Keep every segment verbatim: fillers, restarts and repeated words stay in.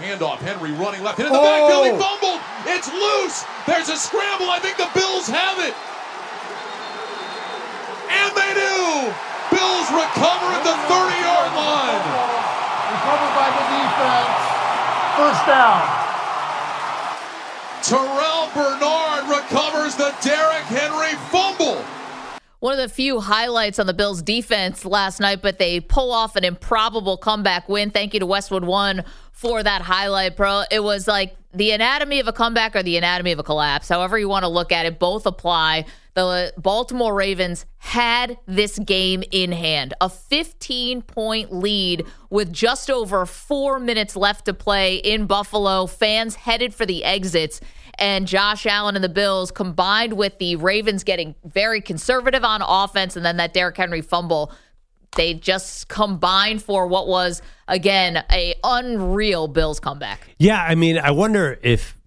handoff. Henry running left. Hit in the oh. backfield. He fumbled. It's loose. There's a scramble. I think the Bills have it. And they do. Bills recover at the thirty-yard line. Recovered by the defense. First down. Terrell Bernard recovers the Derrick Henry fumble. One of the few highlights on the Bills' defense last night, but they pull off an improbable comeback win. Thank you to Westwood One for that highlight, bro. It was like the anatomy of a comeback or the anatomy of a collapse. However you want to look at it, both apply. The Baltimore Ravens had this game in hand. A fifteen-point lead with just over four minutes left to play in Buffalo. Fans headed for the exits. And Josh Allen and the Bills, combined with the Ravens getting very conservative on offense and then that Derrick Henry fumble, they just combined for what was, again, a unreal Bills comeback. Yeah, I mean, I wonder if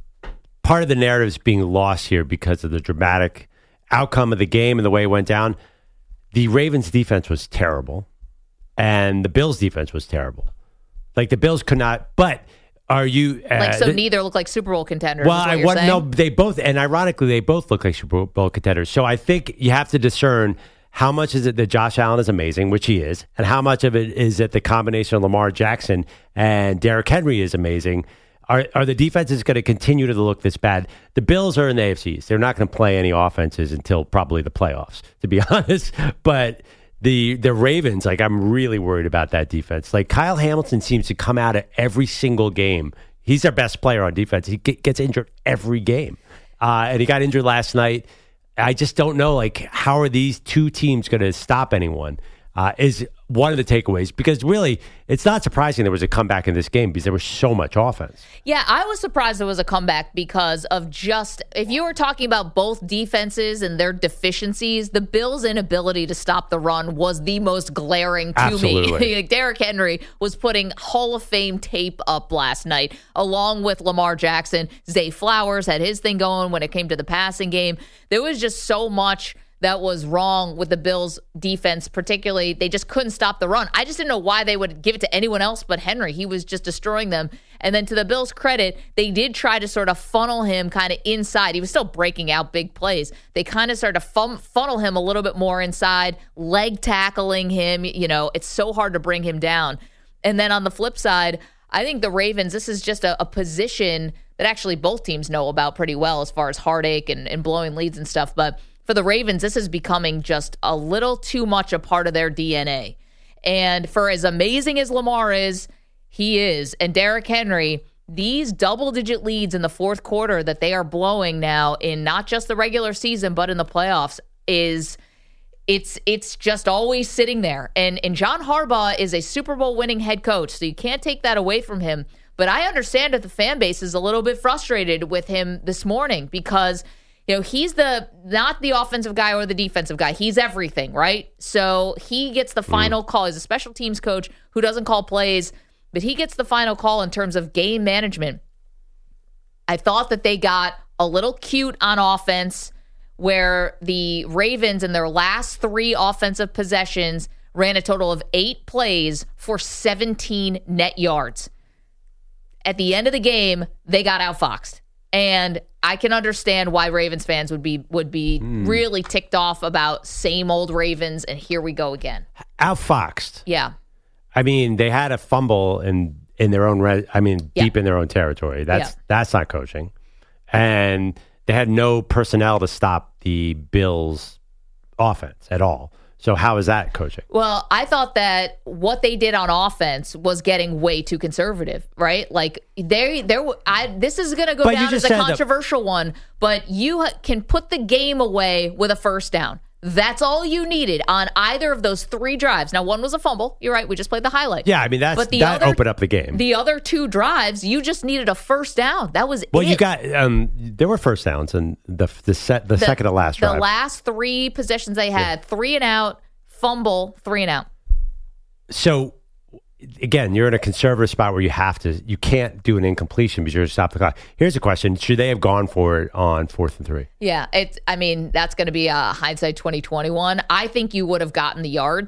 part of the narrative is being lost here because of the dramatic outcome of the game and the way it went down. The Ravens defense was terrible, and the Bills defense was terrible. Like, the Bills could not, but... Are you uh, like so? th- Neither look like Super Bowl contenders. Well, is what I you're want saying? no. They both, and ironically, they both look like Super Bowl contenders. So I think you have to discern how much is it that Josh Allen is amazing, which he is, and how much of it is that the combination of Lamar Jackson and Derrick Henry is amazing. Are are the defenses going to continue to look this bad? The Bills are in the A F C East. They're not going to play any offenses until probably the playoffs, to be honest. But The the Ravens, like, I'm really worried about that defense. Like, Kyle Hamilton seems to come out of every single game. He's their best player on defense. He gets injured every game. Uh, and he got injured last night. I just don't know, like, how are these two teams going to stop anyone? Uh, is one of the takeaways, because really it's not surprising there was a comeback in this game because there was so much offense. Yeah, I was surprised there was a comeback because of just, if you were talking about both defenses and their deficiencies, the Bills' inability to stop the run was the most glaring to Absolutely. me. Like, Derrick Henry was putting Hall of Fame tape up last night, along with Lamar Jackson. Zay Flowers had his thing going when it came to the passing game. There was just so much that was wrong with the Bills' defense, particularly. They just couldn't stop the run. I just didn't know why they would give it to anyone else but Henry. He was just destroying them. And then to the Bills' credit, they did try to sort of funnel him kind of inside. He was still breaking out big plays. They kind of started to fun- funnel him a little bit more inside, leg tackling him. You know, it's so hard to bring him down. And then on the flip side, I think the Ravens, this is just a, a position that actually both teams know about pretty well as far as heartache and, and blowing leads and stuff. But for the Ravens, this is becoming just a little too much a part of their D N A. And for as amazing as Lamar is, he is. And Derrick Henry, these double-digit leads in the fourth quarter that they are blowing now in not just the regular season, but in the playoffs, is it's it's just always sitting there. And, and John Harbaugh is a Super Bowl winning head coach, so you can't take that away from him. But I understand that the fan base is a little bit frustrated with him this morning because – you know, he's the not the offensive guy or the defensive guy. He's everything, right? So he gets the final mm. call. He's a special teams coach who doesn't call plays, but he gets the final call in terms of game management. I thought that they got a little cute on offense where the Ravens in their last three offensive possessions ran a total of eight plays for seventeen net yards. At the end of the game, they got outfoxed. And I can understand why Ravens fans would be would be mm. really ticked off about same old Ravens, and here we go again. Outfoxed. Yeah. I mean, they had a fumble in, in their own, re- I mean, yeah. deep in their own territory. That's yeah. that's not coaching. And they had no personnel to stop the Bills' offense at all. So how is that coaching? Well, I thought that what they did on offense was getting way too conservative, right? Like they, there. I this is going to go but down as a controversial that- one, but you can put the game away with a first down. That's all you needed on either of those three drives. Now, one was a fumble. You're right. We just played the highlight. Yeah, I mean, that's, but the that other, opened up the game. The other two drives, you just needed a first down. That was well, it. you got um, there were first downs in the the set the, the second to last drive. The last three possessions they had, yeah. three and out, fumble, three and out. So again, you're in a conservative spot where you have to, you can't do an incompletion because you're going to stop the clock. Here's a question. Should they have gone for it on fourth and three? Yeah, it's, I mean, that's going to be a hindsight twenty twenty-one. I think you would have gotten the yards.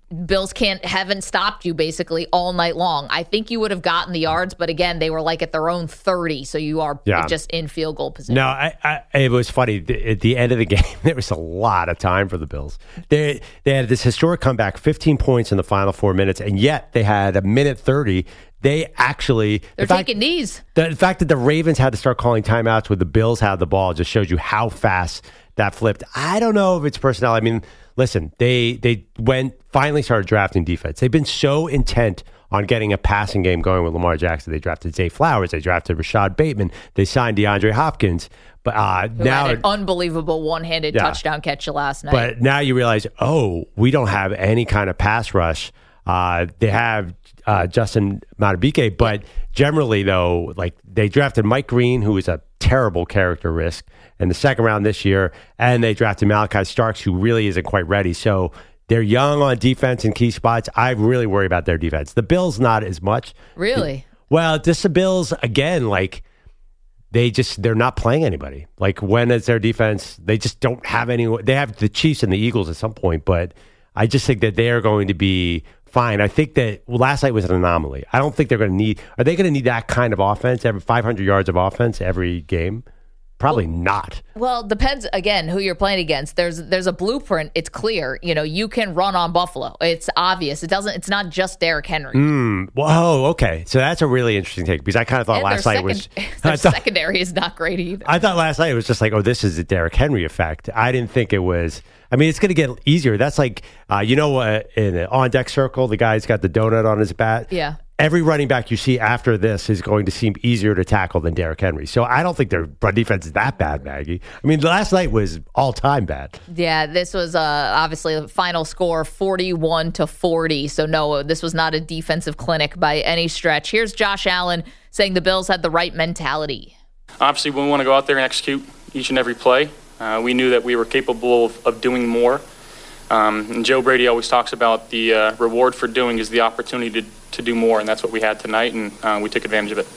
Bills can't haven't stopped you basically all night long. I think you would have gotten the yards, but again, they were like at their own thirty, so you are yeah. just in field goal position. No, I, I, it was funny. At the end of the game, there was a lot of time for the Bills. They they had this historic comeback, fifteen points in the final four minutes, and yet they had a minute thirty. They actually they're the fact, taking knees. The, the fact that the Ravens had to start calling timeouts with the Bills had the ball just shows you how fast that flipped. I don't know if it's personnel. I mean, listen, they they went finally started drafting defense. They've been so intent on getting a passing game going with Lamar Jackson. They drafted Zay Flowers. They drafted Rashad Bateman. They signed DeAndre Hopkins. But uh, Who now had an unbelievable one-handed yeah. touchdown catch last night. But now you realize, oh, we don't have any kind of pass rush. Uh, they have uh, Justin Madubuike, but generally, though, like they drafted Mike Green, who is a terrible character risk in the second round this year, and they drafted Malachi Starks, who really isn't quite ready. So they're young on defense in key spots. I really worry about their defense. The Bills, not as much. Really? Well, just the Bills, again, like they just, they're not playing anybody. Like when is their defense? They just don't have any. They have the Chiefs and the Eagles at some point, but I just think that they are going to be fine. I think that well, last night was an anomaly. I don't think they're going to need, are they going to need that kind of offense, every five hundred yards of offense every game? Probably well, not. Well, depends again who you're playing against. There's there's a blueprint. It's clear. You know, you can run on Buffalo. It's obvious. It doesn't. It's not just Derrick Henry. Mm, well, okay. So that's a really interesting take because I kind of thought and last second, night was their thought, secondary is not great either. I thought last night it was just like, oh, this is a Derrick Henry effect. I didn't think it was. I mean, it's going to get easier. That's like, uh, you know, uh, in an on-deck circle, the guy's got the donut on his bat. Yeah. Every running back you see after this is going to seem easier to tackle than Derrick Henry. So I don't think their run defense is that bad, Maggie. I mean, last night was all-time bad. Yeah, this was uh, obviously the final score, forty-one to forty. So no, this was not a defensive clinic by any stretch. Here's Josh Allen saying the Bills had the right mentality. Obviously, we want to go out there and execute each and every play. Uh, we knew that we were capable of, of doing more. Um, and Joe Brady always talks about the uh, reward for doing is the opportunity to, to do more, and that's what we had tonight, and uh, we took advantage of it.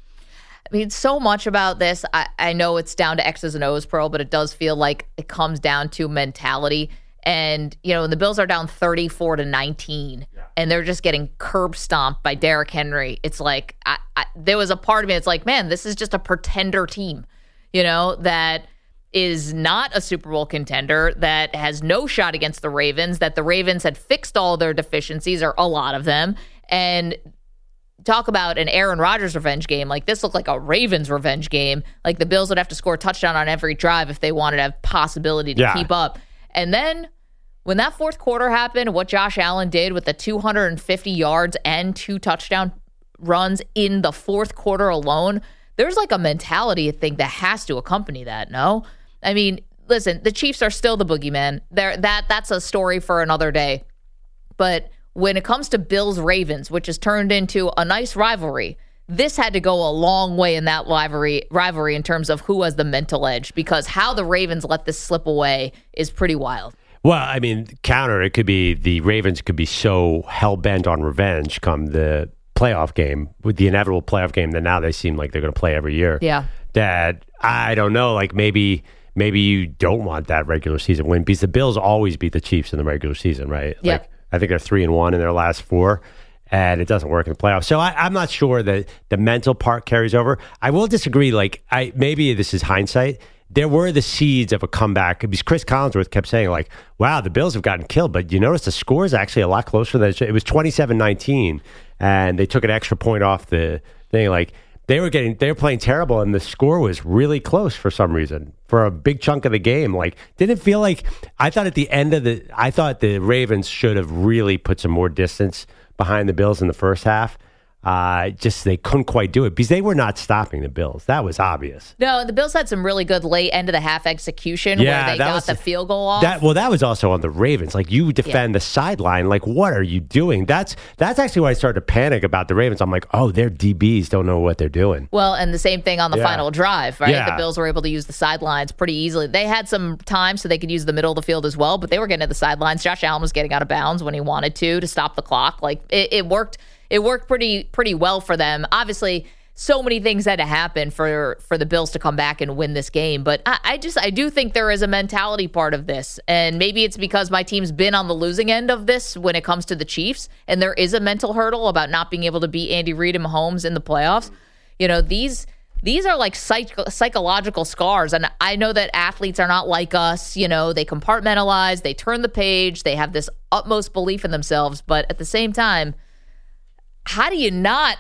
I mean, so much about this, I, I know it's down to X's and O's, Pearl, but it does feel like it comes down to mentality. And, you know, the Bills are down thirty-four to nineteen, yeah. and they're just getting curb stomped by Derrick Henry. It's like, I, I, there was a part of me that's like, man, this is just a pretender team, you know, that is not a Super Bowl contender, that has no shot against the Ravens, that the Ravens had fixed all their deficiencies, or a lot of them, and talk about an Aaron Rodgers revenge game. Like, this looked like a Ravens revenge game. Like, the Bills would have to score a touchdown on every drive if they wanted to have possibility to yeah. keep up. And then when that fourth quarter happened, what Josh Allen did with the two hundred fifty yards and two touchdown runs in the fourth quarter alone, there's like a mentality thing that has to accompany that, no? I mean, listen, the Chiefs are still the boogeyman. They're, that That's a story for another day. But when it comes to Bills-Ravens, which has turned into a nice rivalry, this had to go a long way in that rivalry, rivalry in terms of who has the mental edge, because how the Ravens let this slip away is pretty wild. Well, I mean, counter, it could be the Ravens could be so hell-bent on revenge come the playoff game, with the inevitable playoff game that now they seem like they're going to play every year. Yeah. That, I don't know, like maybe... Maybe you don't want that regular season win because the Bills always beat the Chiefs in the regular season, right? Yeah. Like, I think they're three and one in their last four, and it doesn't work in the playoffs. So I, I'm not sure that the mental part carries over. I will disagree. Like, I maybe this is hindsight. There were the seeds of a comeback because Chris Collinsworth kept saying, like, wow, the Bills have gotten killed. But you notice the score is actually a lot closer than it was twenty-seven nineteen, and they took an extra point off the thing. Like, They were getting, they were playing terrible, and the score was really close for some reason for a big chunk of the game. Like, didn't feel like, I thought at the end of the, I thought the Ravens should have really put some more distance behind the Bills in the first half. Uh, just they couldn't quite do it because they were not stopping the Bills. That was obvious. No, the Bills had some really good late end of the half execution yeah, where they got was, the field goal off. That, well, that was also on the Ravens. Like, you defend yeah. the sideline. Like, what are you doing? That's that's actually why I started to panic about the Ravens. I'm like, oh, their D Bs don't know what they're doing. Well, and the same thing on the yeah. final drive, right? Yeah. The Bills were able to use the sidelines pretty easily. They had some time so they could use the middle of the field as well, but they were getting to the sidelines. Josh Allen was getting out of bounds when he wanted to to stop the clock. Like, it, it worked. It worked pretty pretty well for them. Obviously, so many things had to happen for for the Bills to come back and win this game. But I, I just I do think there is a mentality part of this, and maybe it's because my team's been on the losing end of this when it comes to the Chiefs, and there is a mental hurdle about not being able to beat Andy Reid and Mahomes in the playoffs. You know, these these are like psych- psychological scars, and I know that athletes are not like us. You know, they compartmentalize, they turn the page, they have this utmost belief in themselves, but at the same time, how do you not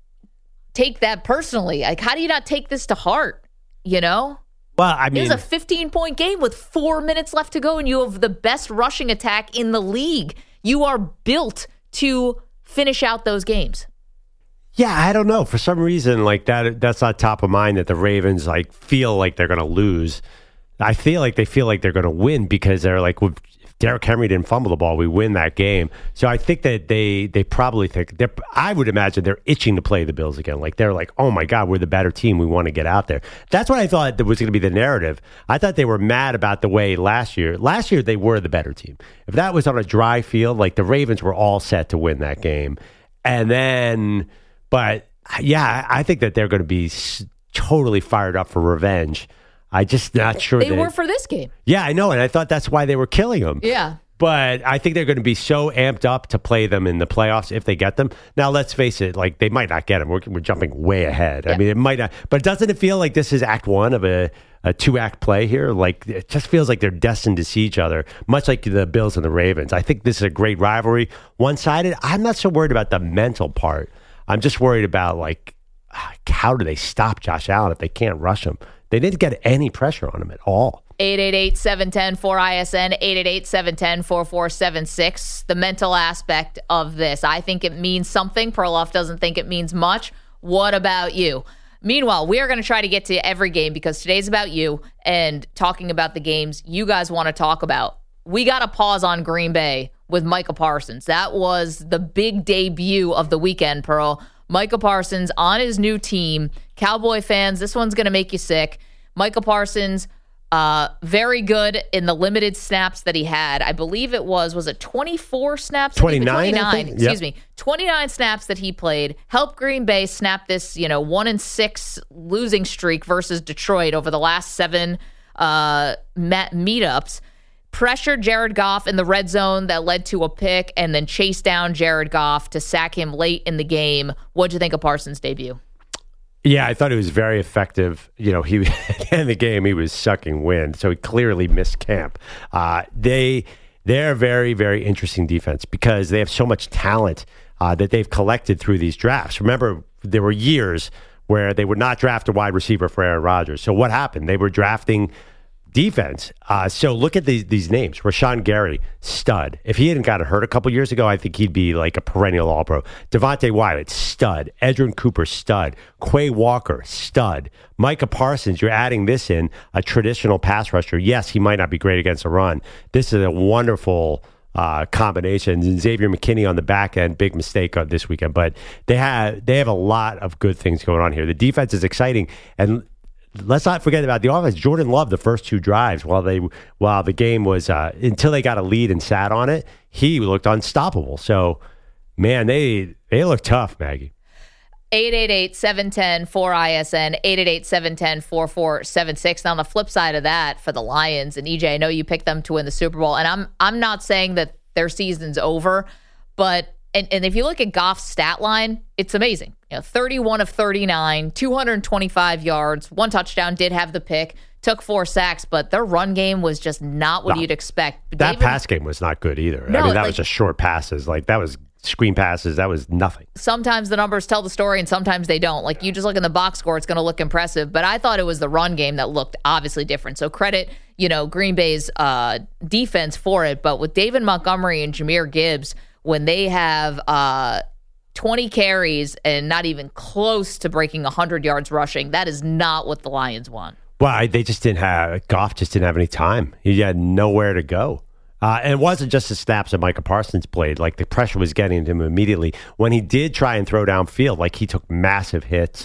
take that personally? Like, how do you not take this to heart? You know? Well, I mean, it's a fifteen-point game with four minutes left to go, and you have the best rushing attack in the league. You are built to finish out those games. Yeah, I don't know. For some reason, like that, that's not top of mind that the Ravens like feel like they're going to lose. I feel like they feel like they're going to win because they're like, if Derrick Henry didn't fumble the ball, we win that game. So I think that they they probably think they're. I would imagine they're itching to play the Bills again. Like they're like, oh my God, we're the better team. We want to get out there. That's what I thought that was going to be the narrative. I thought they were mad about the way last year. Last year they were the better team. If that was on a dry field, like the Ravens were all set to win that game, and then. But, yeah, I think that they're going to be totally fired up for revenge. I just not sure. They that, were for this game. Yeah, I know, and I thought that's why they were killing them. Yeah. But I think they're going to be so amped up to play them in the playoffs if they get them. Now, let's face it, like they might not get them. We're, we're jumping way ahead. Yeah. I mean, it might not. But doesn't it feel like this is act one of a, a two-act play here? Like it just feels like they're destined to see each other, much like the Bills and the Ravens. I think this is a great rivalry. One-sided. I'm not so worried about the mental part. I'm just worried about, like, how do they stop Josh Allen if they can't rush him? They didn't get any pressure on him at all. eight eight eight, seven one zero, four I S N, eight eight eight, seven one zero, four four seven six. The mental aspect of this. I think it means something. Perloff doesn't think it means much. What about you? Meanwhile, we are going to try to get to every game because today's about you and talking about the games you guys want to talk about. We got to pause on Green Bay with Micah Parsons. That was the big debut of the weekend, Pearl. Micah Parsons on his new team. Cowboy fans, this one's going to make you sick. Micah Parsons, uh, very good in the limited snaps that he had. I believe it was, was it twenty-four snaps? twenty-nine, twenty-nine, yep. excuse me. twenty-nine snaps that he played. Helped Green Bay snap this, you know, one and six losing streak versus Detroit over the last seven uh, meetups. Pressured Jared Goff in the red zone that led to a pick and then chased down Jared Goff to sack him late in the game. What'd you think of Parsons' debut? Yeah, I thought it was very effective. You know, he at the end of the game, he was sucking wind, so he clearly missed camp. Uh, they, they're a very, very interesting defense because they have so much talent uh, that they've collected through these drafts. Remember, there were years where they would not draft a wide receiver for Aaron Rodgers. So what happened? They were drafting defense. Uh, so look at these these names. Rashawn Gary, stud. If he hadn't gotten hurt a couple years ago, I think he'd be like a perennial All-Pro. Devontae Wyatt, stud. Edgerrin Cooper, stud. Quay Walker, stud. Micah Parsons, you're adding this in, a traditional pass rusher. Yes, he might not be great against a run. This is a wonderful uh, combination. And Xavier McKinney on the back end, big mistake on this weekend. But they have they have a lot of good things going on here. The defense is exciting, and let's not forget about the offense. Jordan Love, the first two drives, while they while the game was uh, until they got a lead and sat on it, he looked unstoppable. So, man, they they look tough, Maggie. eight eight eight, seven one zero, four I S N, eight eight eight, seven one zero, four four seven six. Now, on the flip side of that, for the Lions, and E J, I know you picked them to win the Super Bowl, and I'm I'm not saying that their season's over, but and, and if you look at Goff's stat line, it's amazing. You know, thirty-one of thirty-nine, two hundred twenty-five yards, one touchdown, did have the pick, took four sacks, but their run game was just not what no, you'd expect. That David, pass game was not good either. No, I mean, that like, was just short passes. Like, that was screen passes. That was nothing. Sometimes the numbers tell the story and sometimes they don't. Like, you just look in the box score, it's going to look impressive. But I thought it was the run game that looked obviously different. So credit, you know, Green Bay's uh, defense for it. But with David Montgomery and Jahmyr Gibbs, when they have uh, twenty carries and not even close to breaking one hundred yards rushing, that is not what the Lions want. Well, they just didn't have, Goff just didn't have any time. He had nowhere to go. Uh, and it wasn't just the snaps that Micah Parsons played. Like, the pressure was getting to him immediately. When he did try and throw downfield, like, he took massive hits.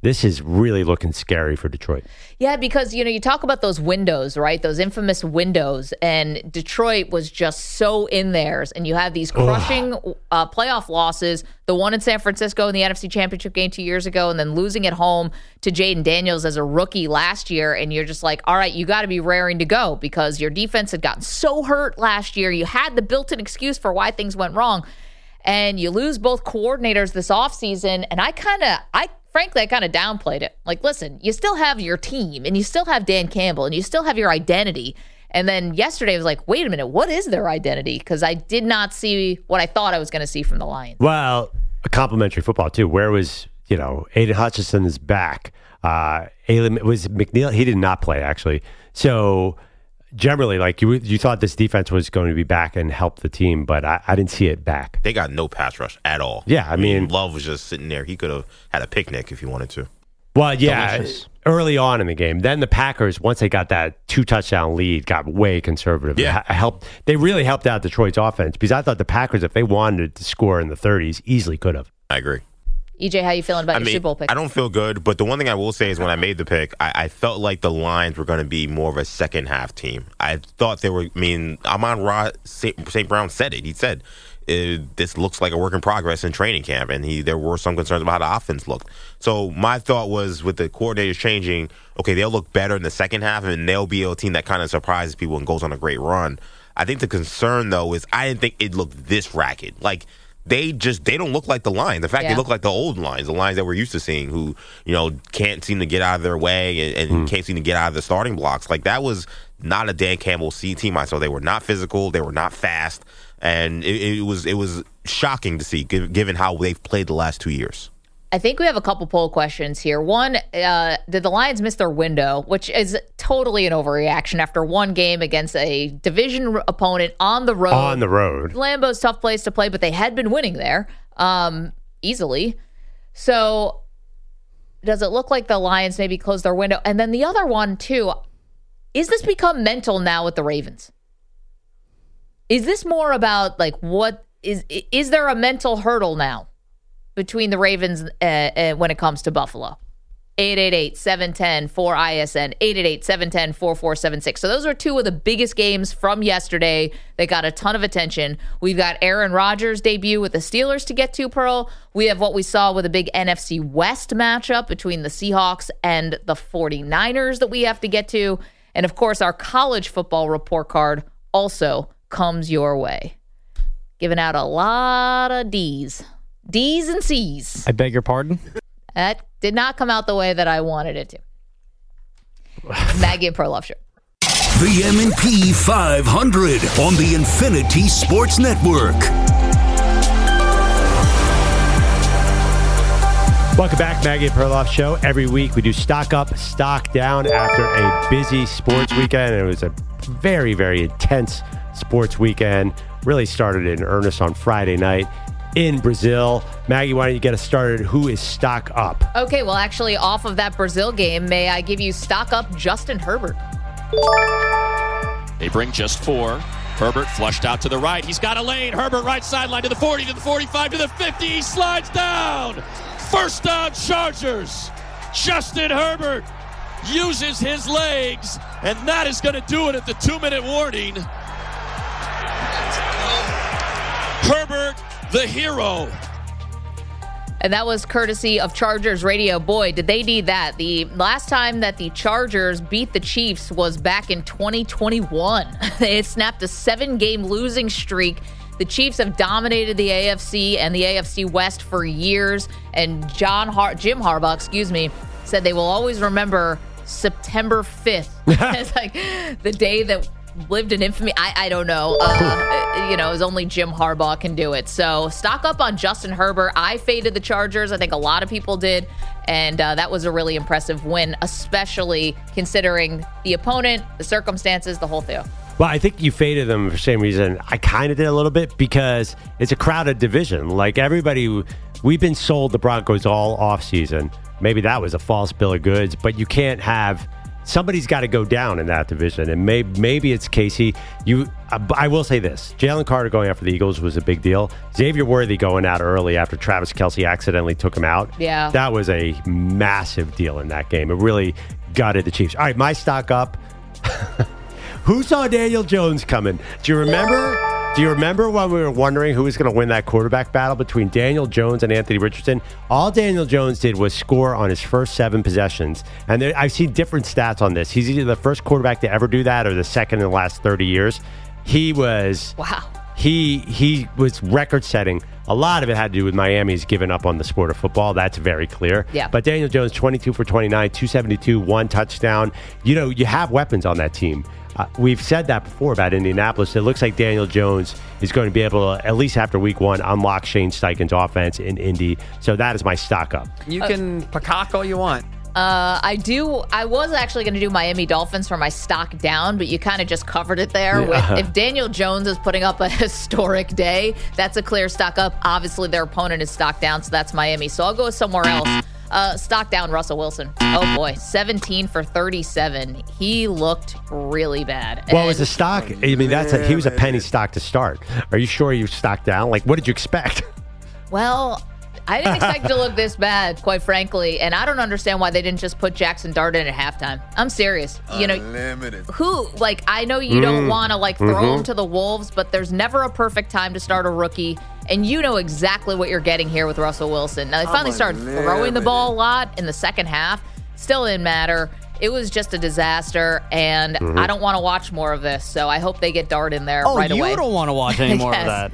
this is really looking scary for Detroit. Yeah, because, you know, you talk about those windows, right? Those infamous windows, and Detroit was just so in theirs. And you have these crushing uh, playoff losses, the one in San Francisco in the N F C Championship game two years ago, and then losing at home to Jaden Daniels as a rookie last year. And you're just like, all right, you got to be raring to go because your defense had gotten so hurt last year. You had the built-in excuse for why things went wrong. And you lose both coordinators this offseason. And I kind of, I frankly, I kind of downplayed it. Like, listen, you still have your team and you still have Dan Campbell and you still have your identity. And then yesterday I was like, wait a minute, what is their identity? Because I did not see what I thought I was going to see from the Lions. Well, a complimentary football, too. Where was, you know, Aiden Hutchinson is back. Uh, Aiden, was McNeil? He did not play, actually. So generally, like, you you thought this defense was going to be back and help the team, but I, I didn't see it back. They got no pass rush at all. Yeah, I mean, Love was just sitting there. He could have had a picnic if he wanted to. Well, yeah, Delicious. Early on in the game. Then the Packers, once they got that two-touchdown lead, got way conservative. Yeah. It helped. They really helped out Detroit's offense because I thought the Packers, if they wanted to score in the thirties, easily could have. I agree. E J, how you feeling about I your mean, Super Bowl pick? I don't feel good, but the one thing I will say is when I made the pick, I, I felt like the Lions were going to be more of a second half team. I thought they were. I mean, Amon Ra Saint Brown said it. He said uh, this looks like a work in progress in training camp, and he there were some concerns about how the offense looked. So my thought was with the coordinators changing, okay, they'll look better in the second half, and they'll be a team that kind of surprises people and goes on a great run. I think the concern though is I didn't think it looked this ragged. Like. They just they don't look like the Lions. In fact, Yeah. they look like the old Lions, the Lions that we're used to seeing, who you know can't seem to get out of their way and, and mm. can't seem to get out of the starting blocks. Like that was not a Dan Campbell C team. I saw they were not physical, they were not fast, and it, it was it was shocking to see given how they've played the last two years. I think we have a couple poll questions here. One, uh, did the Lions miss their window, which is totally an overreaction after one game against a division opponent on the road. On the road. Lambeau's a tough place to play, but they had been winning there um, easily. So does it look like the Lions maybe closed their window? And then the other one, too, is this become mental now with the Ravens? Is this more about, like, what is is there a mental hurdle now between the Ravens uh, uh, when it comes to Buffalo? eight eight eight, seven one zero, four I S N, eight eight eight, seven one zero, four four seven six. So those are two of the biggest games from yesterday that got a ton of attention. We've got Aaron Rodgers' debut with the Steelers to get to, Pearl. We have what we saw with a big N F C West matchup between the Seahawks and the 49ers that we have to get to. And, of course, our college football report card also comes your way. Giving out a lot of D's. D's and C's. I beg your pardon? That did not come out the way that I wanted it to. Maggie and Perloff Show. The M and P five hundred on the Infinity Sports Network. Welcome back, Maggie and Perloff Show. Every week we do stock up, stock down after a busy sports weekend. It was a very, very intense sports weekend. Really started in earnest on Friday night in Brazil. Maggie, why don't you get us started? Who is stock up? Okay, well, actually, off of that Brazil game, may I give you stock up Justin Herbert? They bring just four. Herbert flushed out to the right. He's got a lane. Herbert right sideline to the forty, to the forty-five, to the fifty. He slides down. First down, Chargers. Justin Herbert uses his legs, and that is going to do it at the two-minute warning. Herbert, the hero. And that was courtesy of Chargers Radio. Boy, did they need that. The last time that the Chargers beat the Chiefs was back in twenty twenty-one. They had snapped a seven-game losing streak. The Chiefs have dominated the A F C and the A F C West for years. And John Har- Jim Harbaugh, excuse me, said they will always remember September fifth. It's like the day that lived in infamy. I, I don't know. Uh, you know, it was only Jim Harbaugh can do it. So stock up on Justin Herbert. I faded the Chargers. I think a lot of people did. And uh, that was a really impressive win, especially considering the opponent, the circumstances, the whole thing. Well, I think you faded them for the same reason. I kind of did a little bit because it's a crowded division. Like everybody, we've been sold the Broncos all offseason. Maybe that was a false bill of goods, but you can't have... Somebody's got to go down in that division, and maybe maybe it's Casey. You uh, I will say this. Jalen Carter going after the Eagles was a big deal. Xavier Worthy going out early after Travis Kelce accidentally took him out. Yeah. That was a massive deal in that game. It really gutted the Chiefs. All right, my stock up. Who saw Daniel Jones coming? Do you remember? Do you remember when we were wondering who was going to win that quarterback battle between Daniel Jones and Anthony Richardson? All Daniel Jones did was score on his first seven possessions. And there, I've seen different stats on this. He's either the first quarterback to ever do that or the second in the last thirty years. He was... Wow. He he was record-setting. A lot of it had to do with Miami's giving up on the sport of football. That's very clear. Yeah. But Daniel Jones, twenty-two for twenty-nine, two seventy-two, one touchdown. You know, you have weapons on that team. Uh, we've said that before about Indianapolis. It looks like Daniel Jones is going to be able to, at least after week one, unlock Shane Steichen's offense in Indy. So that is my stock up. You can peacock all you want. Uh, I do. I was actually going to do Miami Dolphins for my stock down, but you kind of just covered it there. Yeah. With, if Daniel Jones is putting up a historic day, that's a clear stock up. Obviously, their opponent is stock down, so that's Miami. So I'll go somewhere else. Uh, stock down, Russell Wilson. Oh, boy. seventeen for thirty-seven. He looked really bad. Well, And- as a stock, I mean, that's a, he was a penny stock to start. Are you sure you stocked down? Like, what did you expect? Well, I didn't expect it to look this bad, quite frankly, and I don't understand why they didn't just put Jackson Dart in at halftime. I'm serious. You know, Unlimited. who, like, I know you Mm. don't want to, like, throw Mm-hmm. him to the Wolves, but there's never a perfect time to start a rookie, and you know exactly what you're getting here with Russell Wilson. Now, they finally started throwing the ball a lot in the second half. Still didn't matter. It was just a disaster, and Mm-hmm. I don't want to watch more of this, so I hope they get Dart in there Oh, right you away. don't want to watch any more Yes. of that.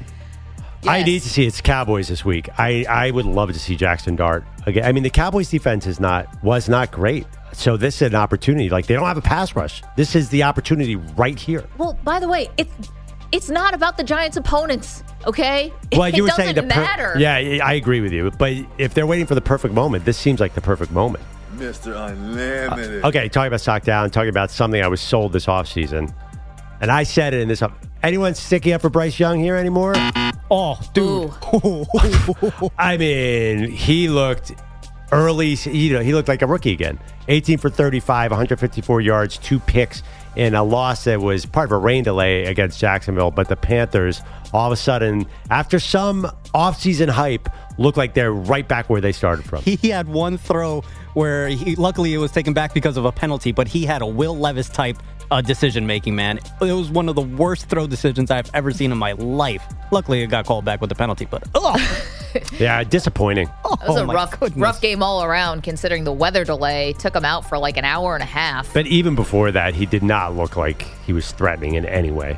I Yes. need to see it's Cowboys this week. I, I would love to see Jackson Dart again. I mean, the Cowboys defense is not was not great. So this is an opportunity. Like, they don't have a pass rush. This is the opportunity right here. Well, by the way, it's it's not about the Giants' opponents, okay? Well, it you were doesn't saying the per- matter. Yeah, I agree with you. But if they're waiting for the perfect moment, this seems like the perfect moment. Mister Unlimited. Okay, talking about stock down, talking about something I was sold this offseason. And I said it in this. Anyone sticking up for Bryce Young here anymore? Oh, dude. I mean, he looked early. You know, he looked like a rookie again. eighteen for thirty-five, one hundred fifty-four yards, two picks in a loss that was part of a rain delay against Jacksonville. But the Panthers, all of a sudden, after some offseason hype, look like they're right back where they started from. He had one throw where he, luckily it was taken back because of a penalty, but he had a Will Levis type uh, decision making, man. It was one of the worst throw decisions I've ever seen in my life. Luckily, it got called back with the penalty, but oh, Yeah, disappointing. It was oh a my rough, goodness. rough game all around, considering the weather delay took him out for like an hour and a half. But even before that, he did not look like he was threatening in any way.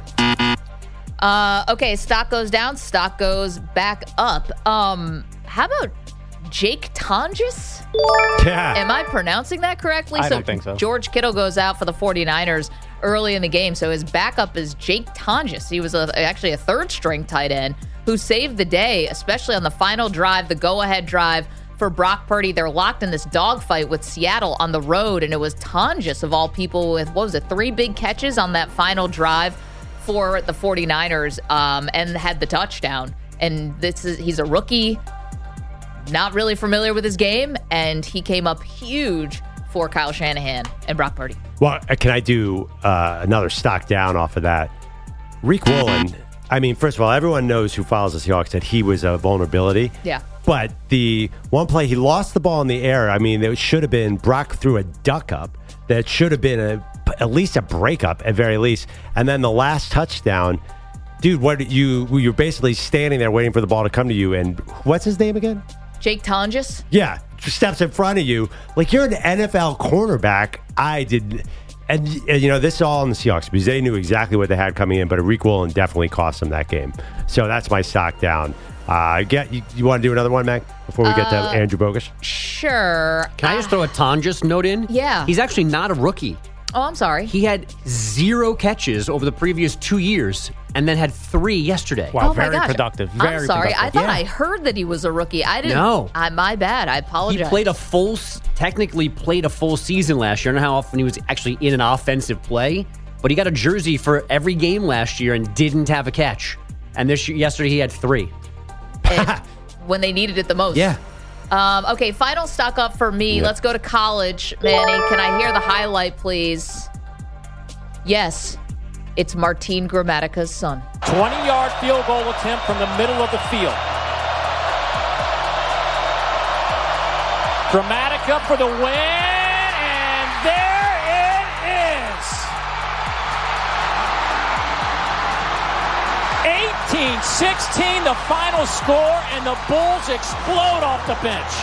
Uh, okay, stock goes down, stock goes back up. Um, how about Jake Tonjes? Yeah. Am I pronouncing that correctly? I don't think so. George Kittle goes out for the 49ers early in the game, so his backup is Jake Tonjes. He was a, actually a third-string tight end who saved the day, especially on the final drive, the go-ahead drive for Brock Purdy. They're locked in this dogfight with Seattle on the road, and it was Tonjes, of all people, with, what was it, three big catches on that final drive for the 49ers, um, and had the touchdown. And this is he's a rookie, not really familiar with his game, and he came up huge for Kyle Shanahan and Brock Purdy. Well, uh, can I do uh, another stock down off of that? Rick Woolen, I mean, first of all, everyone knows who follows the Seahawks that he was a vulnerability. Yeah. But the one play, he lost the ball in the air. I mean, it should have been Brock threw a duck up. That should have been a, at least a breakup at very least. And then the last touchdown, dude, what you, you're basically standing there waiting for the ball to come to you. And what's his name again? Jake Tonjes? Yeah, steps in front of you. Like, you're an N F L cornerback. I did. And, and you know, this is all on the Seahawks because they knew exactly what they had coming in, but Rick Woolen definitely cost them that game. So that's my stock down. Uh, get you, you want to do another one, Mac, before we get to Uh, Andrew Bogusch? Sure. Can I just throw a Tonjes note in? Yeah. He's actually not a rookie. Oh, I'm sorry. He had zero catches over the previous two years and then had three yesterday. Wow, oh my very gosh. productive. Very I'm sorry. I productive. thought Yeah. I heard that he was a rookie. I didn't. No. I, my bad. I He apologize. played a full, s- technically played a full season last year. I don't know how often he was actually in an offensive play, but he got a jersey for every game last year and didn't have a catch. And this yesterday he had three. And when they needed it the most. Yeah. Um, okay, final stock up for me. Yeah. Let's go to college. Manny, can I hear the highlight, please? Yes. It's Martin Grammatica's son. twenty-yard field goal attempt from the middle of the field. Grammatica for the win, and there it is. eighteen sixteen, the final score, and the Bulls explode off the bench.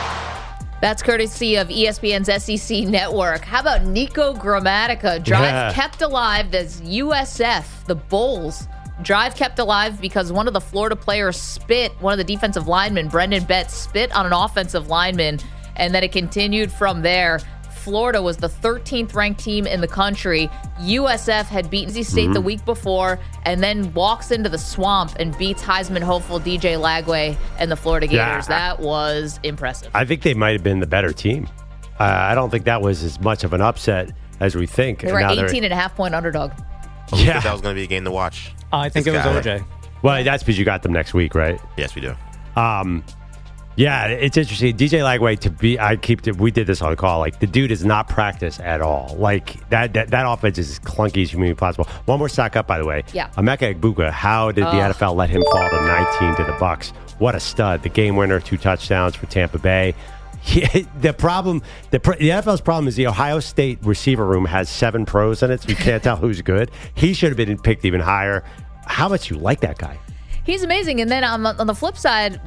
That's courtesy of E S P N's S E C Network. How about Nico Grammatica? Drive Yeah. kept alive as U S F, the Bulls. Drive kept alive because one of the Florida players spit, one of the defensive linemen, Brendan Betts, spit on an offensive lineman, and then it continued from there. Florida was the thirteenth ranked team in the country. U S F had beaten Boise State mm-hmm. the week before and then walks into the swamp and beats Heisman hopeful D J Lagway and the Florida Gators. Yeah. That was impressive. I think they might have been the better team. Uh, I don't think that was as much of an upset as we think. They were an eighteen and a half point underdog. Oh, yeah. That was going to be a game to watch. Uh, I think this it was guy. O J. Well, that's because you got them next week, right? Yes, we do. Um, Yeah, it's interesting. D J Lagway, to be, I keep, we did this on the call. Like, the dude is not practice at all. Like, that that, that offense is as clunky as humanly possible. One more stock up, by the way. Yeah. Emeka Egbuka, how did the oh. N F L let him fall to nineteen to the Bucks? What a stud. The game winner, two touchdowns for Tampa Bay. He, the problem, the, the N F L's problem is the Ohio State receiver room has seven pros in it, so you can't tell who's good. He should have been picked even higher. How much you like that guy? He's amazing. And then on, on the flip side,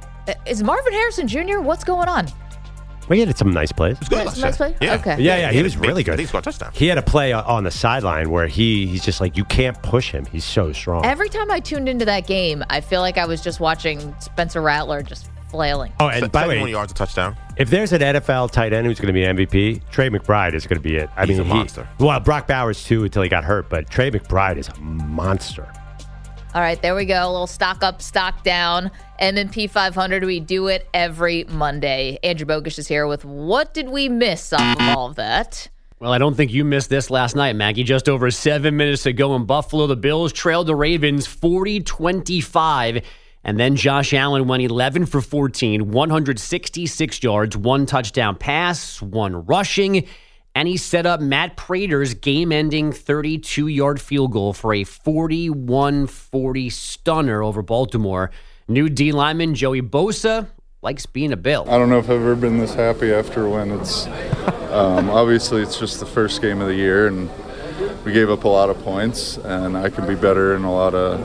is Marvin Harrison Junior? What's going on? Well, he had some nice plays. It was good nice, nice play? Yeah. Okay. Yeah, yeah, he, he was really good. He scored a touchdown. He had a play on the sideline where he he's just like, you can't push him. He's so strong. Every time I tuned into that game, I feel like I was just watching Spencer Rattler just flailing. Oh, and by the way, yards a touchdown. If there's an N F L tight end who's going to be M V P, Trey McBride is going to be it. I He's mean, a monster. He, well, Brock Bowers too until he got hurt, but Trey McBride is a monster. All right, there we go. A little stock up, stock down. M and P five hundred. We do it every Monday. Andrew Bogusch is here with what did we miss off of all of that? Well, I don't think you missed this last night, Maggie. Just over seven minutes ago in Buffalo, the Bills trailed the Ravens forty twenty-five. And then Josh Allen went eleven for fourteen, one hundred sixty-six yards, one touchdown pass, one rushing. And he set up Matt Prater's game-ending thirty-two-yard field goal for a forty-one forty stunner over Baltimore. New D lineman Joey Bosa likes being a Bill. I don't know if I've ever been this happy after a win. It's um, obviously it's just the first game of the year, and we gave up a lot of points, and I can be better in a lot of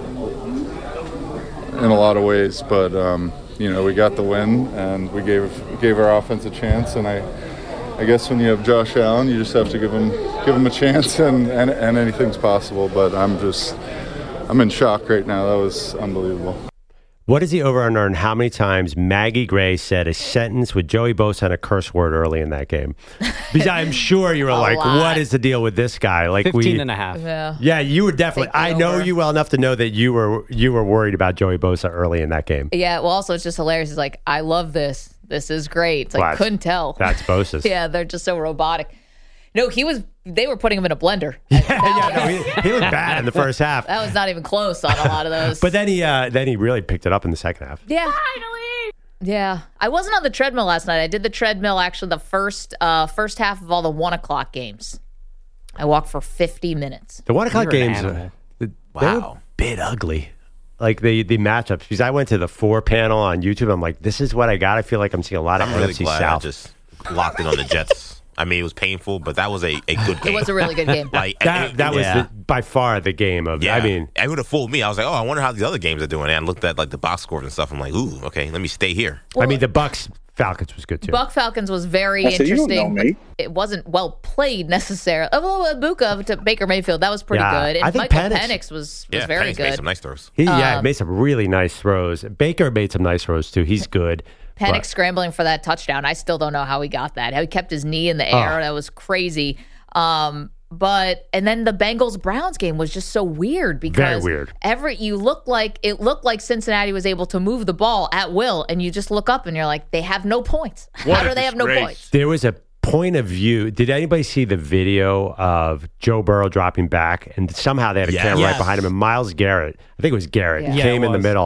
in a lot of ways. But um, you know, we got the win, and we gave gave our offense a chance, and I. I guess when you have Josh Allen, you just have to give him give him a chance, and, and, and anything's possible. But I'm just, I'm in shock right now. That was unbelievable. What is the over-under on how many times Maggie Gray said a sentence with Joey Bosa and a curse word early in that game? Because I'm sure you were like, lot. what is the deal with this guy? Like fifteen we, and a half. Yeah. Yeah, you were definitely. I know over. you well enough to know that you were you were worried about Joey Bosa early in that game. Yeah, well, also, it's just hilarious. It's like, I love this. This is great. It's like, Well, couldn't tell. That's Bosa's. Yeah, they're just so robotic. No, he was, they were putting him in a blender. Yeah, yeah, no, he, he looked bad in the first half. That was not even close on a lot of those. But then he uh, then he really picked it up in the second half. Yeah. Finally. Yeah. I wasn't on the treadmill last night. I did the treadmill actually the first uh, first half of all the one o'clock games. I walked for fifty minutes. The one o'clock You're an games, animal. uh, they were a bit ugly. Like the the matchups, because I went to the four panel on YouTube. I'm like, this is what I got. I feel like I'm seeing a lot of I'm N really F C glad South. I just locked it on the Jets. I mean, it was painful, but that was a, a good game. It was a really good game. Like that it- that was yeah. the, by far the game of. Yeah, I mean, it would have fooled me. I was like, oh, I wonder how these other games are doing. And I looked at like the box scores and stuff. I'm like, ooh, okay, let me stay here. I mean, the Bucks Falcons was good too. Buck Falcons was very I said, "You don't interesting. know me." But it wasn't well played necessarily. Oh, Buka to Baker Mayfield, that was pretty Yeah, good. And I think Michael Penix- Penix, was, was Yeah, very Penix good. made some nice throws. He, yeah, Um, made some really nice throws. Baker made some nice throws too. He's good. Penix but- scrambling for that touchdown. I still don't know how he got that. How he kept his knee in the air. Oh. That was crazy. Um, but and then the Bengals Browns game was just so weird because Very weird. every you look like it looked like Cincinnati was able to move the ball at will, and you just look up and you're like, they have no points. How do they have no points? There was a point of view. Did anybody see the video of Joe Burrow dropping back, and somehow they had a Yes. camera Yes. right behind him, and Myles Garrett, I think it was Garrett, Yeah. Yeah, came it in the was. middle.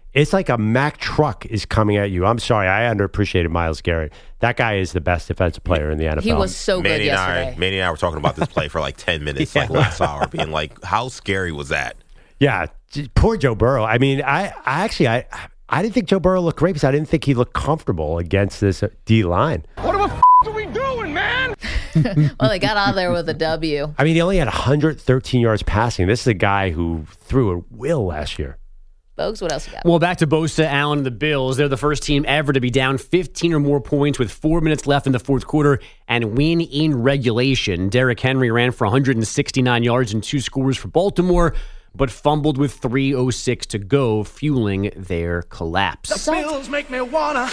It's like a Mack truck is coming at you. I'm sorry, I underappreciated Myles Garrett. That guy is the best defensive player in the N F L. He was so Manny good yesterday. And I, Manny and I were talking about this play for like ten minutes, Yeah. like last hour, being like, how scary was that? Yeah, poor Joe Burrow. I mean, I, I actually, I, I didn't think Joe Burrow looked great because I didn't think he looked comfortable against this D line. What the f*** are we doing, man? Well, they got out there with a W. I mean, he only had one hundred thirteen yards passing. This is a guy who threw a will last year. Bogues, what else you got? Well, back to Bosa, Allen, and the Bills. They're the first team ever to be down fifteen or more points with four minutes left in the fourth quarter and win in regulation. Derrick Henry ran for one hundred sixty-nine yards and two scores for Baltimore, but fumbled with three oh six to go, fueling their collapse. The Bills make me wanna.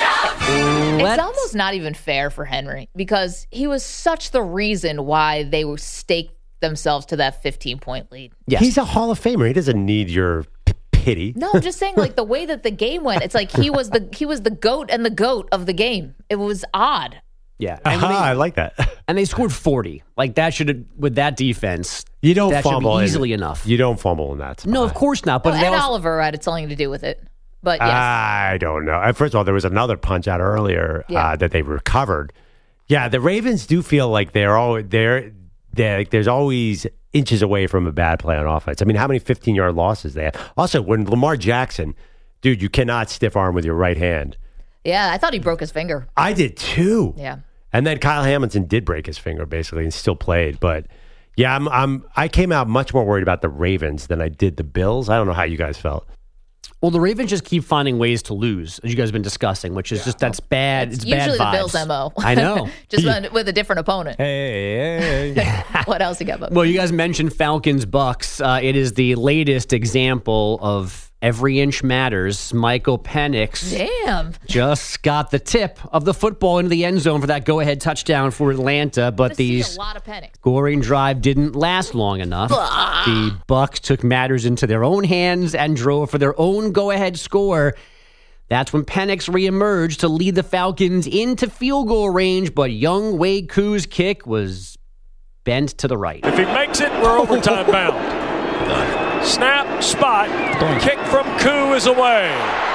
It's almost not even fair for Henry because he was such the reason why they were staked themselves to that fifteen-point lead. Yes. He's a Hall of Famer. He doesn't need your p- pity. No, I'm just saying, like the way that the game went, it's like he was the he was the goat and the goat of the game. It was odd. Yeah, and they, I like that. And they scored forty. Like that should have with that defense. You don't that fumble should be easily in, enough. You don't fumble in that spot. No, of course not. But Well, they and also, Oliver had something to do with it. But yes, I don't know. Uh, First of all, there was another punch out earlier Yeah. uh, that they recovered. Yeah, the Ravens do feel like they're all they're, they're like, there's always inches away from a bad play on offense. I mean, how many fifteen-yard losses they have? Also, when Lamar Jackson, dude, you cannot stiff arm with your right hand. yeah, I thought he broke his finger. I did too. Yeah. And then Kyle Hamilton did break his finger basically and still played. But yeah, I'm I'm I came out much more worried about the Ravens than I did the Bills. I don't know how you guys felt. well, the Ravens just keep finding ways to lose, as you guys have been discussing, which is just that's bad. It's, Usually bad the vibes. Bills' M O. I know. Just with- with a different opponent. Hey, hey. What else you got, Bogues? Well, you guys mentioned Falcons Bucks. Uh, it is the latest example of every inch matters. Michael Penix Damn. just got the tip of the football into the end zone for that go-ahead touchdown for Atlanta, but To see these a lot of Penix. scoring drive didn't last long enough. The Bucks took matters into their own hands and drove for their own go-ahead score. That's when Penix reemerged to lead the Falcons into field goal range, but young Wade Koo's kick was bent to the right. If he makes it, we're overtime bound. Snap, spot, kick from Koo is away.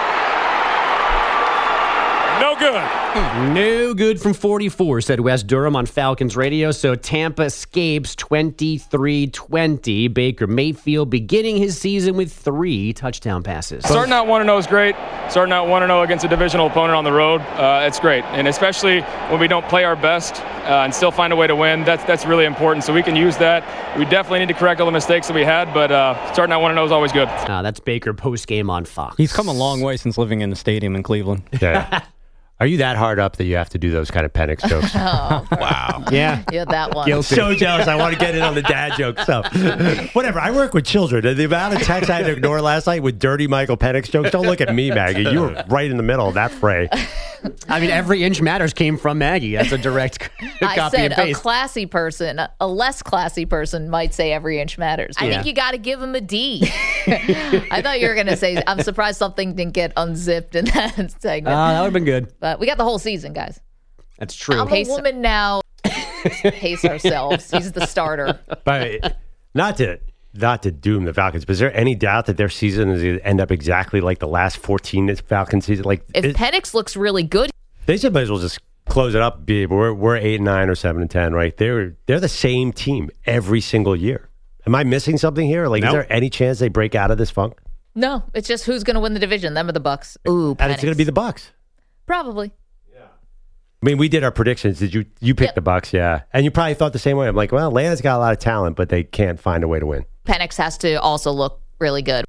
No good. No good from forty-four, said Wes Durham on Falcons radio. So Tampa escapes twenty-three twenty. Baker Mayfield beginning his season with three touchdown passes. Starting out one and oh is great. Starting out one and oh against a divisional opponent on the road, uh, it's great. And especially when we don't play our best uh, and still find a way to win, that's that's really important. So we can use that. We definitely need to correct all the mistakes that we had, but uh, starting out one and oh is always good. Uh, that's Baker post-game on Fox. He's come a long way since living in the stadium in Cleveland. Yeah. Are you that hard up that you have to do those kind of Penix jokes? Oh, Wow. Yeah. yeah, that one. Guilty. So jealous. I want to get in on the dad joke stuff. Whatever. I work with children. The amount of texts I had to ignore last night with dirty Michael Penix jokes. Don't look at me, Maggie. You were right in the middle of that fray. I mean, every inch matters came from Maggie. That's a direct I copy said and a paste. classy person, a less classy person might say every inch matters. I Yeah. think you got to give him a D. I thought you were going to say, I'm surprised something didn't get unzipped in that segment. Uh, that would have been good. But we got the whole season, guys. That's true. I'm a woman now. Pace ourselves. He's the starter. But not to not to doom the Falcons, but is there any doubt that their season is going to end up exactly like the last fourteen Falcons season? Like If it, Penix looks really good, they should might as well just close it up. Be we're we're eight and nine or seven and ten, right? They're they're the same team every single year. Am I missing something here? Like, Nope. is there any chance they break out of this funk? no, it's just who's going to win the division, them or the Bucks. Ooh, And it's going to be the Bucks. Probably. I mean, we did our predictions. Did you? You picked Yep. the Bucks, yeah, and you probably thought the same way. I'm like, well, Atlanta's got a lot of talent, but they can't find a way to win. Penix has to also look really good.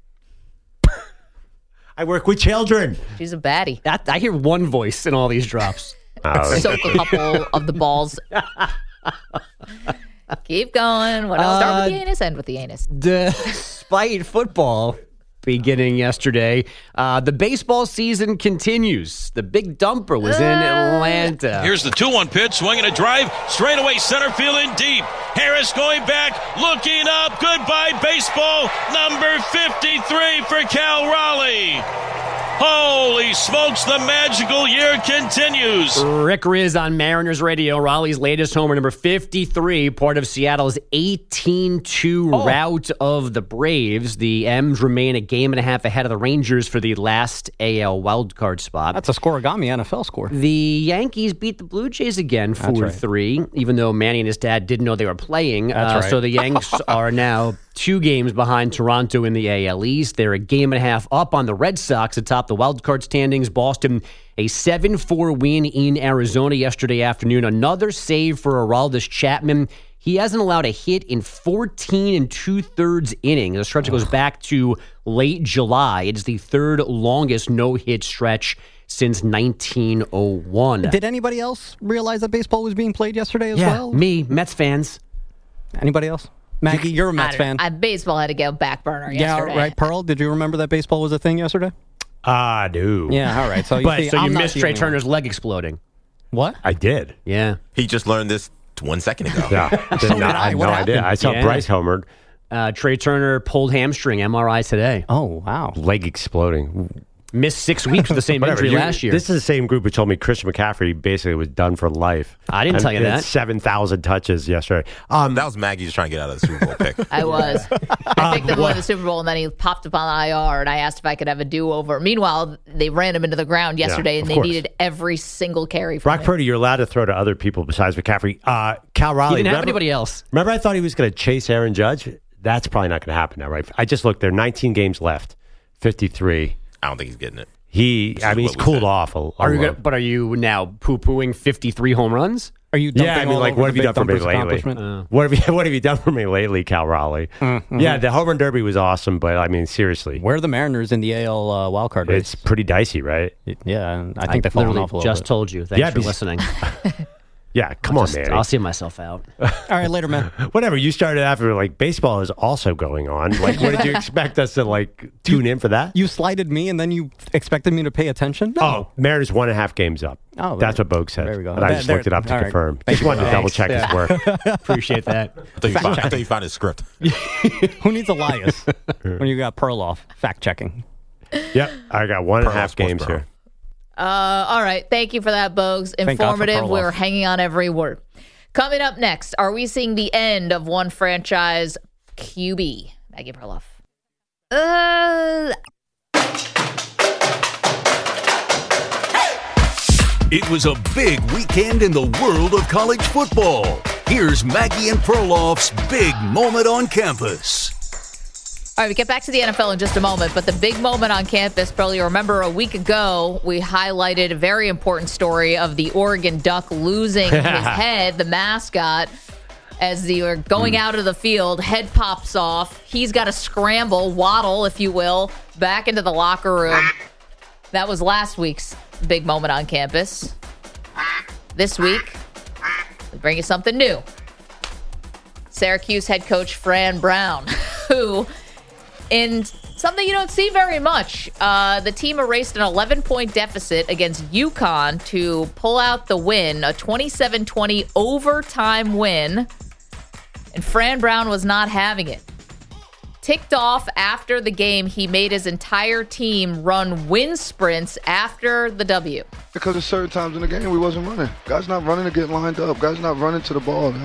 I work with children. She's a baddie. That, I hear one voice in all these drops. Oh, Soak a couple of the balls. Keep going. What else? Start with the anus, end with the anus. Despite football beginning yesterday, uh, the baseball season continues. The big dumper was in Atlanta. Here's the two one pitch, swinging a drive, straight away center field in deep. Harris going back, looking up. Goodbye, baseball. Number fifty-three for Cal Raleigh. Holy smokes, the magical year continues. Rick Riz on Mariners Radio. Raleigh's latest homer, number fifty-three, part of Seattle's eighteen two oh. rout of the Braves. The M's remain a game and a half ahead of the Rangers for the last A L wildcard spot. That's a scoregami N F L score. The Yankees beat the Blue Jays again four three, right. even though Manny and his dad didn't know they were playing. That's uh, right. So the Yanks are now two games behind Toronto in the A L East. They're a game and a half up on the Red Sox atop the wildcard standings. Boston, a seven four win in Arizona yesterday afternoon. Another save for Aroldis Chapman. He hasn't allowed a hit in fourteen and two-thirds innings. The stretch goes back to late July. It is the third longest no-hit stretch since nineteen oh one. Did anybody else realize that baseball was being played yesterday as yeah, well? Me, Mets fans. Anybody else? Maggie, you're a Mets I, fan. I, baseball had to go back burner yeah, yesterday. right. Pearl, did you remember that baseball was a thing yesterday? Ah, uh, do. Yeah, all right. So you, but, see, so you I'm missed Trey Turner's leg exploding. What? I did. Yeah. He just learned this one second ago. Yeah. Did So not, did I. I had What no happened? idea. I saw Yeah. Bryce homered. Uh, Trey Turner pulled hamstring, M R I today. Oh, wow. Leg exploding. Missed six weeks with the same Whatever, injury you- last year. This is the same group who told me Christian McCaffrey basically was done for life. I didn't and, tell you and that. had seven thousand touches yesterday. Um, That was Maggie just trying to get out of the Super Bowl pick. I was. I picked him to win the Super Bowl, and then he popped up on the I R, and I asked if I could have a do-over. Meanwhile, they ran him into the ground yesterday, Yeah, and of they course. needed every single carry from Brock him. Purdy, you're allowed to throw to other people besides McCaffrey. Uh, Cal Raleigh. he didn't have remember, anybody else. Remember I thought he was going to chase Aaron Judge? That's probably not going to happen now, right? I just looked. There are nineteen games left, fifty-three. I don't think he's getting it. He, This I is mean, what he's we cooled said. off. A, a Are you lot. gonna, but are you now poo-pooing fifty-three home runs? Are you dumping Yeah, I mean, all like, over what have the you done big for me Thumper's lately? accomplishment? Uh, What have you What have you done for me lately, Cal Raleigh? Mm-hmm. Yeah, the home run derby was awesome, but I mean, seriously, Where are the Mariners in the A L uh, wildcard race? it's pretty dicey, right? Yeah, I think they've fallen literally off a little just bit. told you. Thanks Yeah, for because- listening. Yeah, come I'll on, just- man. I'll see myself out. All right, later, man. Whatever. You started after like baseball is also going on. Like, what did you expect us to like tune in for that? You slighted me, and then you expected me to pay attention? No. Oh, Mariners one and a half games up. Oh, that's there- what Bogue said. there we go. And I There- just looked it up to all right. confirm. Thank Just you. wanted to double check Thanks. his work. Appreciate that. I thought you found, I thought you found his script. Who needs Elias when you got Pearl off? Fact checking. Yep, I got one and a Pearl half Sports games Pearl. here. Uh, all right. Thank you for that, Bogues. Thank God for Informative. Perloff. We're hanging on every word. Coming up next, are we seeing the end of one franchise Q B? Maggie Perloff. Uh, It was a big weekend in the world of college football. Here's Maggie and Perloff's big moment on campus. All right, we get back to the N F L in just a moment, but the big moment on campus, Pearl, you remember a week ago, we highlighted a very important story of the Oregon Duck losing his head, the mascot, as they were going out of the field. Head pops off. He's got to scramble, waddle, if you will, back into the locker room. That was last week's big moment on campus. This week, we bring you something new. Syracuse head coach Fran Brown, who... in something you don't see very much, uh, the team erased an eleven-point deficit against UConn to pull out the win, a twenty-seven twenty overtime win, and Fran Brown was not having it. Ticked off after the game, he made his entire team run wind sprints after the W. Because at certain times in the game, we wasn't running. Guys not running to get lined up. Guys not running to the ball.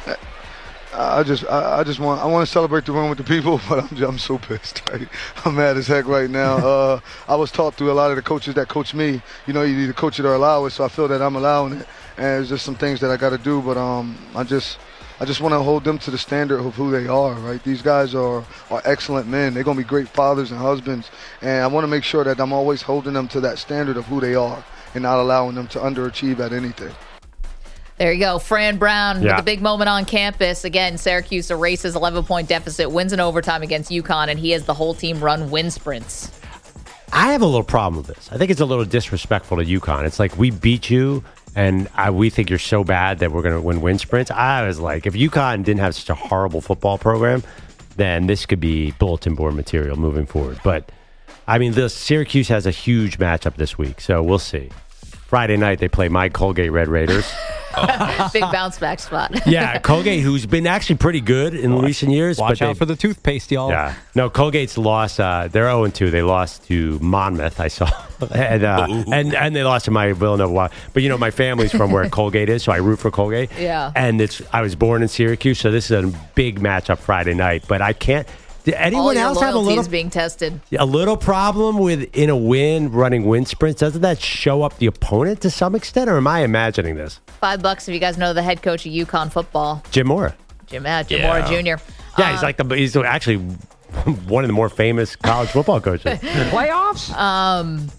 I just, I, I just want, I want to celebrate the win with the people, but I'm, I'm so pissed. Right? I'm mad as heck right now. Uh, I was taught through a lot of the coaches that coach me. You know, you either coach it or allow it. So I feel that I'm allowing it, and it's just some things that I got to do. But um, I just, I just want to hold them to the standard of who they are. Right? These guys are, are excellent men. They're gonna be great fathers and husbands, and I want to make sure that I'm always holding them to that standard of who they are, and not allowing them to underachieve at anything. There you go. Fran Brown Yeah. with the big moment on campus. Again, Syracuse erases eleven-point deficit, wins in overtime against UConn, and he has the whole team run wind sprints. I have a little problem with this. I think it's a little disrespectful to UConn. It's like, we beat you, and I, we think you're so bad that we're going to win wind sprints. I was like, if UConn didn't have such a horrible football program, then this could be bulletin board material moving forward. But, I mean, the Syracuse has a huge matchup this week, so we'll see. Friday night they play my Colgate Red Raiders. Big bounce back spot. Yeah, Colgate, who's been actually pretty good in watch, recent years. Watch but out for the toothpaste, y'all. Yeah. No, Colgate's lost. Uh, they're oh and two. They lost to Monmouth, I saw. and, uh, and and they lost to my Villanova. But, you know, my family's from where Colgate is, so I root for Colgate. Yeah. And it's I was born in Syracuse, so this is a big matchup Friday night. But I can't. Did anyone All your else have a little being tested? A little problem with in a win running wind sprints? Doesn't that show up the opponent to some extent, or am I imagining this? Five bucks if you guys know the head coach of UConn football, Jim Mora. Jim, uh, Jim Yeah. Mora Junior Yeah, he's like the he's actually one of the more famous college football coaches. Playoffs. Um.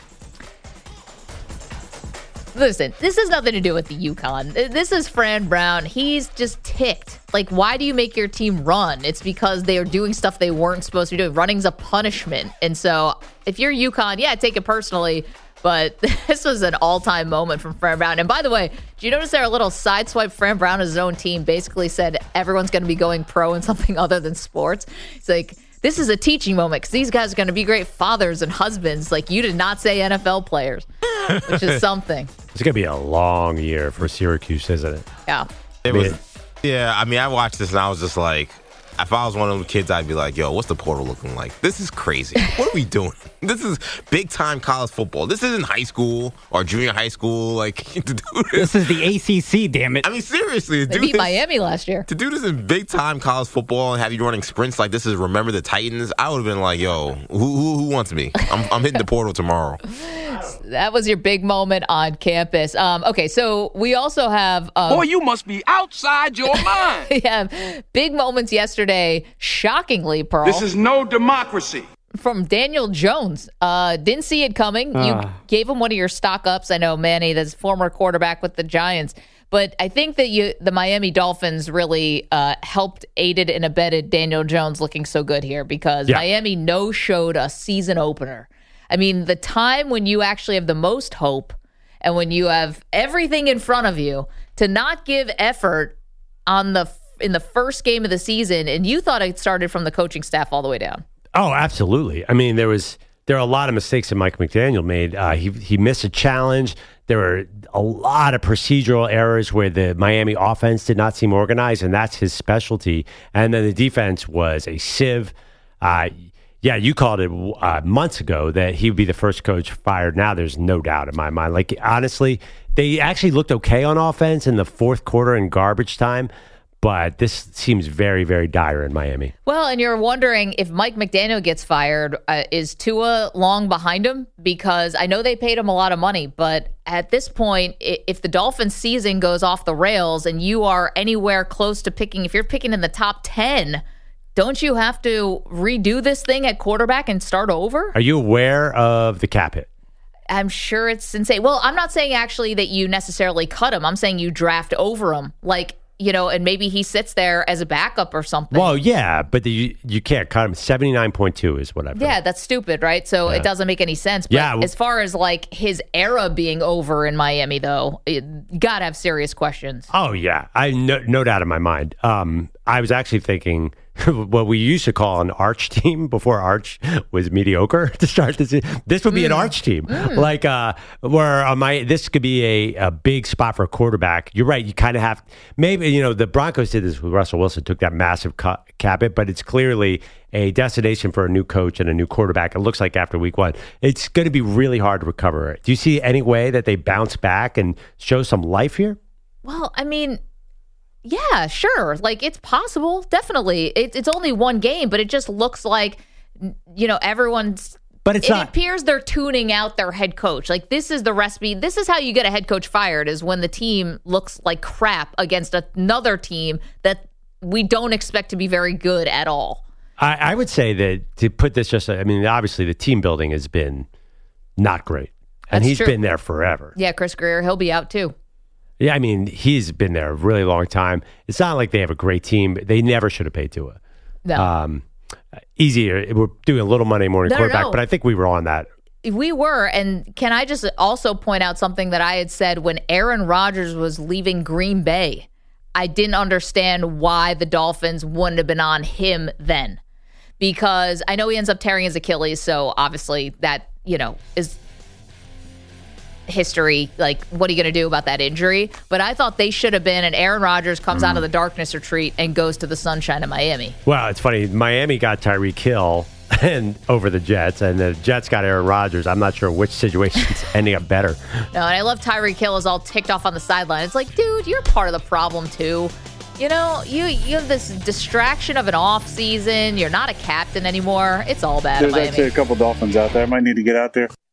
Listen, this has nothing to do with the UConn. This is Fran Brown. He's just ticked. Like, why do you make your team run? It's because they are doing stuff they weren't supposed to be doing. Running's a punishment. And so if you're UConn, yeah, take it personally. But this was an all-time moment from Fran Brown. And by the way, do you notice there a little sideswipe? Fran Brown, his own team, basically said everyone's going to be going pro in something other than sports. It's like, this is a teaching moment because these guys are going to be great fathers and husbands. Like, you did not say N F L players, which is something. It's going to be a long year for Syracuse, isn't it? Yeah. It was, yeah, I mean, I watched this and I was just like, if I was one of them kids, I'd be like, yo, what's the portal looking like? This is crazy. What are we doing? This is big-time college football. This isn't high school or junior high school. Like, to do this. This is the A C C, damn it. I mean, seriously. They do beat this, Miami last year. To do this in big-time college football and have you running sprints like this is Remember the Titans, I would have been like, yo, who, who, who wants me? I'm, I'm hitting the portal tomorrow. That was your big moment on campus. Um, okay, so we also have... Um, Boy, you must be outside your mind. We have big moments yesterday, shockingly, Pearl. This is no democracy. From Daniel Jones. Uh, didn't see it coming. You Ah. gave him one of your stock ups. I know, Manny, that's former quarterback with the Giants. But I think that you, the Miami Dolphins really uh, helped, aided, and abetted Daniel Jones looking so good here because Yeah. Miami no-showed a season opener. I mean, the time when you actually have the most hope and when you have everything in front of you to not give effort on the in the first game of the season, and you thought it started from the coaching staff all the way down. Oh, absolutely. I mean, there was there are a lot of mistakes that Mike McDaniel made. Uh, he he missed a challenge. There were a lot of procedural errors where the Miami offense did not seem organized, and that's his specialty. And then the defense was a sieve. Uh, yeah, you called it uh, months ago that he would be the first coach fired. Now there's no doubt in my mind. Like, honestly, they actually looked okay on offense in the fourth quarter in garbage time. But this seems very, very dire in Miami. Well, and you're wondering if Mike McDaniel gets fired, uh, is Tua long behind him? Because I know they paid him a lot of money, but at this point, i- if the Dolphins season goes off the rails and you are anywhere close to picking, if you're picking in the top ten, don't you have to redo this thing at quarterback and start over? Are you aware of the cap hit? I'm sure it's insane. Well, I'm not saying actually that you necessarily cut him. I'm saying you draft over him. Like, you know, and maybe he sits there as a backup or something. Well, yeah, but the, you, you can't cut him. seventy-nine point two is what I've heard. Yeah, that's stupid, right? So Yeah. it doesn't make any sense. But Yeah. as far as like his era being over in Miami, though, it, gotta have serious questions. Oh, yeah. I no, no doubt in my mind. Um, I was actually thinking what we used to call an arch team before Arch was mediocre to start this. This would be an arch team. Like, uh, where uh, my this could be a, a big spot for a quarterback. You're right. You kind of have, maybe, you know, the Broncos did this with Russell Wilson, took that massive cut, cap it, but it's clearly a destination for a new coach and a new quarterback. It looks like after week one, it's going to be really hard to recover it. Do you see any way that they bounce back and show some life here? Well, I mean, yeah, sure. Like, it's possible. Definitely. It, it's only one game, but it just looks like, you know, everyone's. But it's it not. appears they're tuning out their head coach. Like, this is the recipe. This is how you get a head coach fired, is when the team looks like crap against another team that we don't expect to be very good at all. I, I would say that to put this just, I mean, obviously the team building has been not great. And That's he's true. been there forever. Yeah, Chris Greer, he'll be out too. Yeah, I mean, he's been there a really long time. It's not like they have a great team. They never should have paid Tua. No. Um, easier. We're doing a little Monday morning No, no, quarterback, no. but I think we were on that. We were, and can I just also point out something that I had said when Aaron Rodgers was leaving Green Bay? I didn't understand why the Dolphins wouldn't have been on him then. Because I know he ends up tearing his Achilles, so obviously that, you know, is... history. Like, what are you going to do about that injury? But I thought they should have been, and Aaron Rodgers comes Mm. out of the darkness retreat and goes to the sunshine of Miami. Well, it's funny. Miami got Tyreek Hill and over the Jets, and the Jets got Aaron Rodgers. I'm not sure which situation's ending up better. No, and I love Tyreek Hill is all ticked off on the sideline. It's like, dude, you're part of the problem too. You know, you you have this distraction of an off season. You're not a captain anymore. It's all bad There's in Miami. actually a couple Dolphins out there. I might need to get out there.